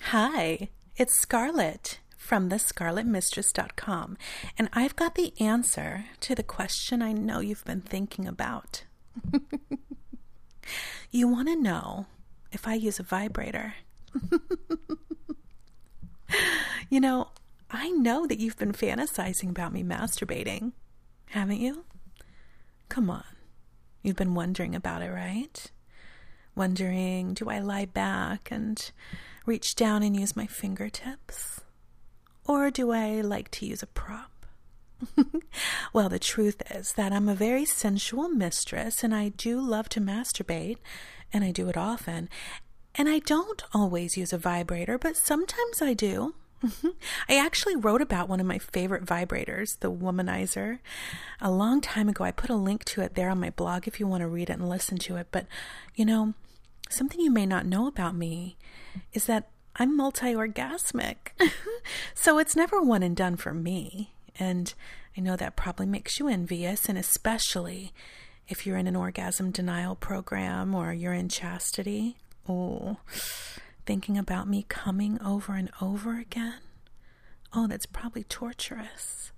Hi, it's Scarlett from thescarlettmistress.com, and I've got the answer to the question I know you've been thinking about. You want to know if I use a vibrator. I know that you've been fantasizing about me masturbating, haven't you? Come on. You've been wondering about it, right? Wondering, do I lie back and reach down and use my fingertips? Or do I like to use a prop? Well, the truth is that I'm a very sensual mistress, and I do love to masturbate, and I do it often. And I don't always use a vibrator, but sometimes I do. I actually wrote about one of my favorite vibrators, the Womanizer, a long time ago. I put a link to it there on my blog if you want to read it and listen to it. But, something you may not know about me is that I'm multi-orgasmic. So it's never one and done for me. And I know that probably makes you envious, and especially if you're in an orgasm denial program or you're in chastity. Oh, thinking about me coming over and over again. Oh, that's probably torturous.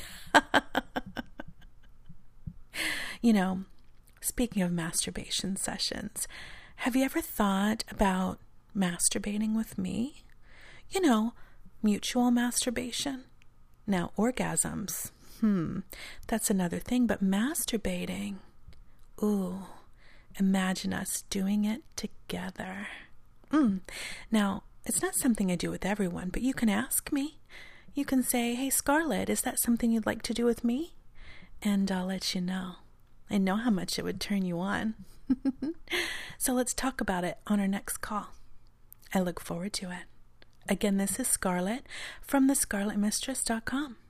Speaking of masturbation sessions, have you ever thought about masturbating with me? Mutual masturbation. Now, orgasms, that's another thing, but masturbating, ooh, imagine us doing it together. Now, it's not something I do with everyone, but you can ask me. You can say, hey, Scarlett, is that something you'd like to do with me? And I'll let you know. I know how much it would turn you on. So let's talk about it on our next call. I look forward to it. Again, this is Scarlett from thescarlettmistress.com.